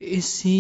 اسی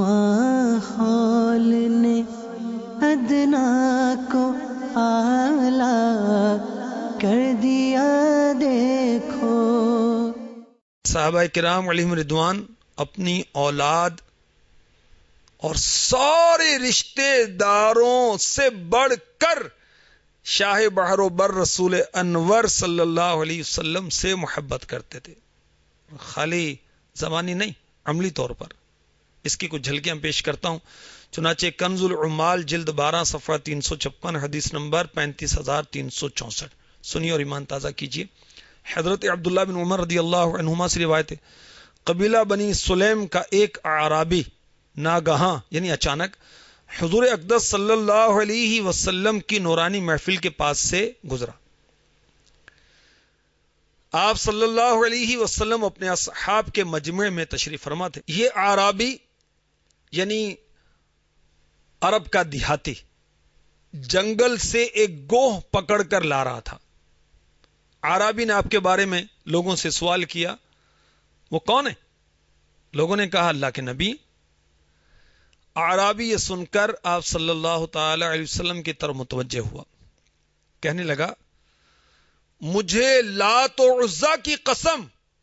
ماحول نے ادنا کو اعلی کر دیا دیکھو۔ صحابہ کرام علیہم رضوان اپنی اولاد اور سارے رشتے داروں سے بڑھ کر شاہ بحر و بر رسول انور صلی اللہ علیہ وسلم سے محبت کرتے تھے، خالی زبانی نہیں، عملی طور پر۔ اس کی کچھ جھلکیاں پیش کرتا ہوں۔ چنانچہ کنز العمال جلد 12 صفحہ 356 حدیث نمبر 35364 سنیے اور ایمان تازہ کیجیے۔ حضرت عبداللہ بن عمر رضی اللہ عنہما سے روایت ہے، قبیلہ بنی سلیم کا ایک اعرابی ناگہاں یعنی اچانک حضور اقدس صلی اللہ علیہ وسلم کی نورانی محفل کے پاس سے گزرا۔ آپ صلی اللہ علیہ وسلم اپنے اصحاب کے مجمع میں تشریف فرما تھے۔ یہ اعرابی یعنی عرب کا دیہاتی جنگل سے ایک گوہ پکڑ کر لا رہا تھا۔ اعرابی نے آپ کے بارے میں لوگوں سے سوال کیا، وہ کون ہے؟ لوگوں نے کہا اللہ کے نبی۔ اعرابی یہ سن کر آپ صلی اللہ تعالی علیہ وسلم کی طرف متوجہ ہوا، کہنے لگا، مجھے لات و عزا کی قسم،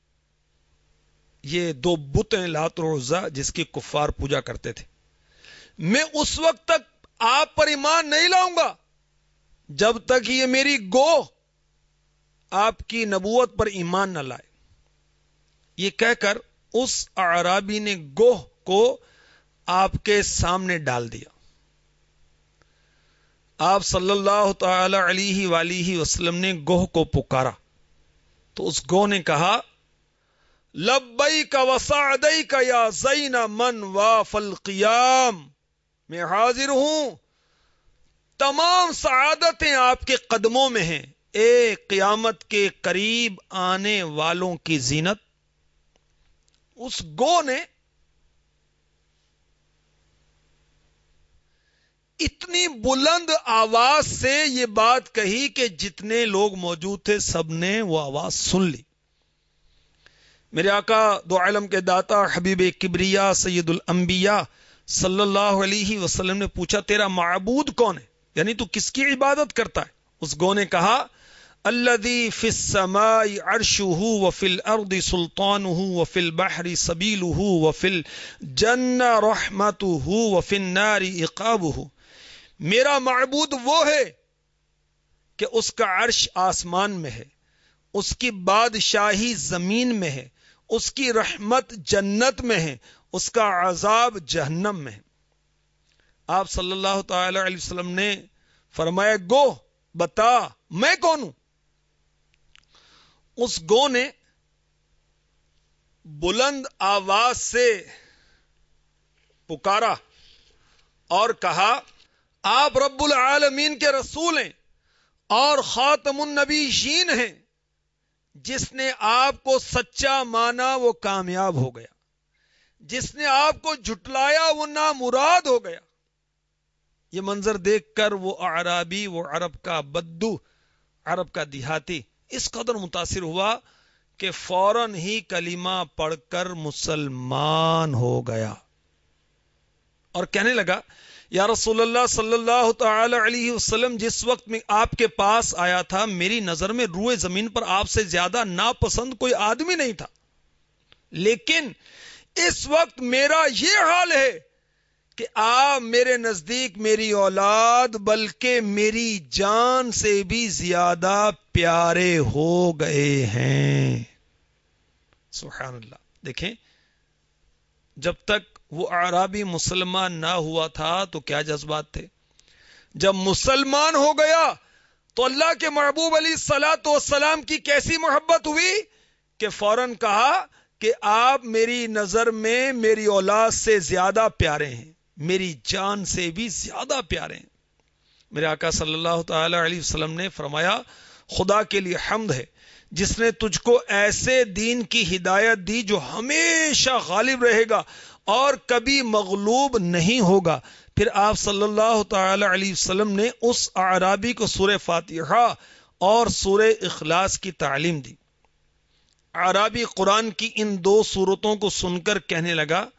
یہ دو بت ہیں لات و عزا جس کی کفار پوجا کرتے تھے، میں اس وقت تک آپ پر ایمان نہیں لاؤں گا جب تک یہ میری گوہ آپ کی نبوت پر ایمان نہ لائے۔ یہ کہہ کر اس اعرابی نے گوہ کو آپ کے سامنے ڈال دیا۔ آپ صلی اللہ تعالی علیہ وآلہ وسلم نے گوہ کو پکارا تو اس گوہ نے کہا، لبیک وسعدیک یا زین من واف القیام، میں حاضر ہوں، تمام سعادتیں آپ کے قدموں میں ہیں، اے قیامت کے قریب آنے والوں کی زینت۔ اس گو نے اتنی بلند آواز سے یہ بات کہی کہ جتنے لوگ موجود تھے سب نے وہ آواز سن لی۔ میرے آقا دو عالم کے داتا حبیب کبریا سید الانبیاء صلی اللہ علیہ وسلم نے پوچھا، تیرا معبود کون ہے؟ یعنی تو کس کی عبادت کرتا ہے؟ اس گو نے کہا، الذی فی السماء عرشہ وفی الارض سلطانہ وفی البحر سبیلہ وفی الجنہ رحمتہ وفی النار عقابہ۔ میرا معبود وہ ہے کہ اس کا عرش آسمان میں ہے، اس کی بادشاہی زمین میں ہے، اس کی رحمت جنت میں ہے، اس کا عذاب جہنم میں ہے۔ آپ صلی اللہ تعالی علیہ وسلم نے فرمایا، گو بتا میں کون ہوں؟ اس گو نے بلند آواز سے پکارا اور کہا، آپ رب العالمین کے رسول ہیں اور خاتم النبیین ہیں، جس نے آپ کو سچا مانا وہ کامیاب ہو گیا، جس نے آپ کو جھٹلایا وہ نامراد ہو گیا۔ یہ منظر دیکھ کر وہ اعرابی، وہ عرب کا بدو، عرب کا دیہاتی اس قدر متاثر ہوا کہ فوراً ہی کلمہ پڑھ کر مسلمان ہو گیا اور کہنے لگا، یا رسول اللہ صلی اللہ تعالی علیہ وسلم، جس وقت میں آپ کے پاس آیا تھا میری نظر میں روئے زمین پر آپ سے زیادہ ناپسند کوئی آدمی نہیں تھا، لیکن اس وقت میرا یہ حال ہے کہ آپ میرے نزدیک میری اولاد بلکہ میری جان سے بھی زیادہ پیارے ہو گئے ہیں۔ سبحان اللہ۔ دیکھیں، جب تک وہ اعرابی مسلمان نہ ہوا تھا تو کیا جذبات تھے، جب مسلمان ہو گیا تو اللہ کے محبوب علیہ الصلوۃ والسلام کی کیسی محبت ہوئی کہ فوراً کہا کہ آپ میری نظر میں میری اولاد سے زیادہ پیارے ہیں، میری جان سے بھی زیادہ پیارے ہیں۔ میرے آقا صلی اللہ تعالی علیہ وسلم نے فرمایا، خدا کے لیے حمد ہے جس نے تجھ کو ایسے دین کی ہدایت دی جو ہمیشہ غالب رہے گا اور کبھی مغلوب نہیں ہوگا۔ پھر آپ صلی اللہ تعالی علیہ وسلم نے اس اعرابی کو سورہ فاتحہ اور سورہ اخلاص کی تعلیم دی۔ اعرابی قرآن کی ان دو صورتوں کو سن کر کہنے لگا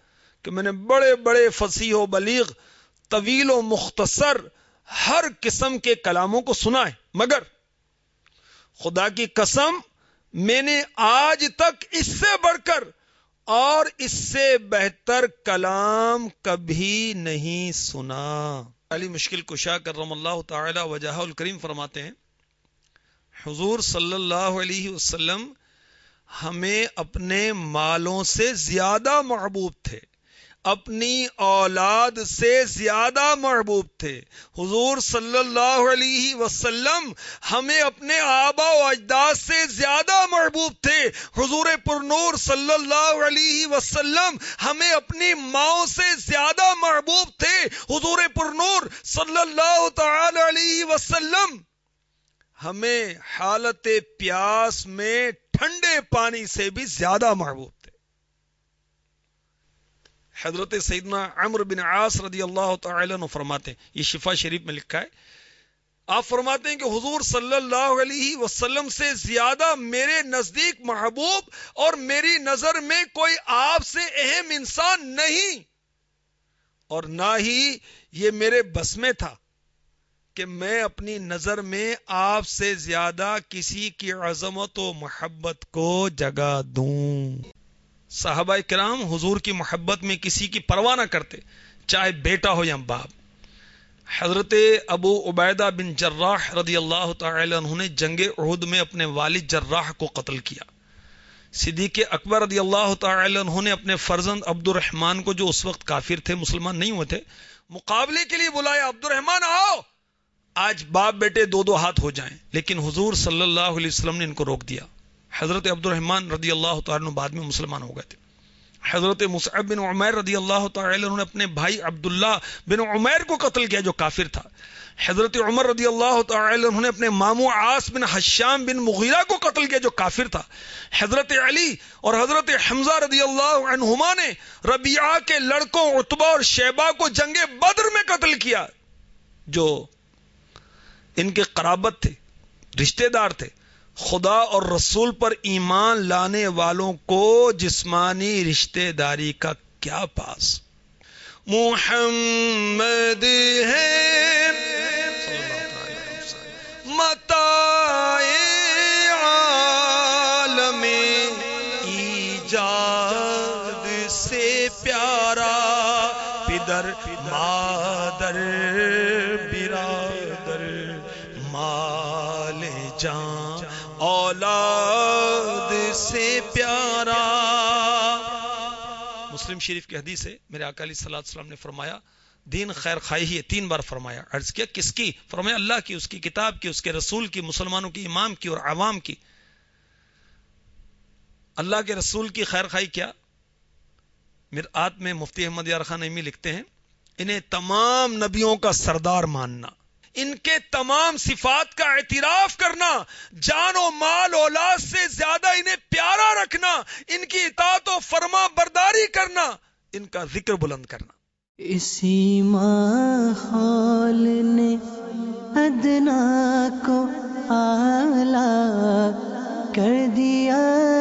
کہ میں نے بڑے بڑے فصیح و بلیغ، طویل و مختصر ہر قسم کے کلاموں کو سنا ہے، مگر خدا کی قسم میں نے آج تک اس سے بڑھ کر اور اس سے بہتر کلام کبھی نہیں سنا۔ علی مشکل کشا کرم اللہ تعالی وجہہ الکریم فرماتے ہیں، حضور صلی اللہ علیہ وسلم ہمیں اپنے مالوں سے زیادہ محبوب تھے، اپنی اولاد سے زیادہ محبوب تھے۔ حضور صلی اللہ علیہ وسلم ہمیں اپنے آبا و اجداد سے زیادہ محبوب تھے۔ حضور پرنور صلی اللہ علیہ وسلم ہمیں اپنی ماؤں سے زیادہ محبوب تھے۔ حضور پرنور صلی اللہ تعالی علیہ وسلم ہمیں حالت پیاس میں ٹھنڈے پانی سے بھی زیادہ محبوب تھے۔ حضرت سیدنا عمرو بن عاص رضی اللہ تعالی عنہ فرماتے ہیں، یہ شفا شریف میں لکھا ہے، آپ فرماتے ہیں کہ حضور صلی اللہ علیہ وسلم سے زیادہ میرے نزدیک محبوب اور میری نظر میں کوئی آپ سے اہم انسان نہیں، اور نہ ہی یہ میرے بس میں تھا کہ میں اپنی نظر میں آپ سے زیادہ کسی کی عظمت و محبت کو جگہ دوں۔ صحابہ کرام حضور کی محبت میں کسی کی پرواہ نہ کرتے، چاہے بیٹا ہو یا باپ۔ حضرت ابو عبیدہ بن جراح رضی اللہ تعالی عنہ نے جنگ احد میں اپنے والد جراح کو قتل کیا۔ صدیق اکبر رضی اللہ تعالی عنہ نے اپنے فرزند عبد الرحمن کو، جو اس وقت کافر تھے، مسلمان نہیں ہوئے تھے، مقابلے کے لیے بلایا، عبد الرحمن آؤ، آج باپ بیٹے دو دو ہاتھ ہو جائیں، لیکن حضور صلی اللہ علیہ وسلم نے ان کو روک دیا۔ حضرت عبد الرحمن رضی اللہ تعالی عنہ بعد میں مسلمان ہو گئے تھے۔ حضرت مصعب بن عمیر رضی اللہ تعالی عنہ نے اپنے بھائی عبداللہ بن عمیر کو قتل کیا جو کافر تھا۔ حضرت عمر رضی اللہ تعالی عنہ نے اپنے ماموں عاص بن حشام بن مغیرہ کو قتل کیا جو کافر تھا۔ حضرت علی اور حضرت حمزہ رضی اللہ عنہما نے ربیعہ کے لڑکوں عتبہ اور شیبہ کو جنگ بدر میں قتل کیا، جو ان کے قرابت تھے، رشتہ دار تھے۔ خدا اور رسول پر ایمان لانے والوں کو جسمانی رشتہ داری کا کیا پاس۔ محمد ہے متاع عالم ایجاد سے پیارا، پدر مادر برادر مال جان اولاد سے پیارا۔ مسلم شریف کی حدیث ہے، میرے آقا علیہ الصلوۃ والسلام نے فرمایا دین خیر خواہی ہے، 3 بار فرمایا۔ عرض کیا کس کی؟ فرمایا اللہ کی، اس کی کتاب کی، اس کے رسول کی، مسلمانوں کی امام کی اور عوام کی۔ اللہ کے رسول کی خیر خواہی کیا؟ مرآت میں مفتی احمد یار خان نعیمی لکھتے ہیں، انہیں تمام نبیوں کا سردار ماننا، ان کے تمام صفات کا اعتراف کرنا، جان و مال اولاد سے زیادہ انہیں پیارا رکھنا، ان کی اطاعت و فرما برداری کرنا، ان کا ذکر بلند کرنا۔ اسی ماحول نے ادنا کو اعلیٰ کر دیا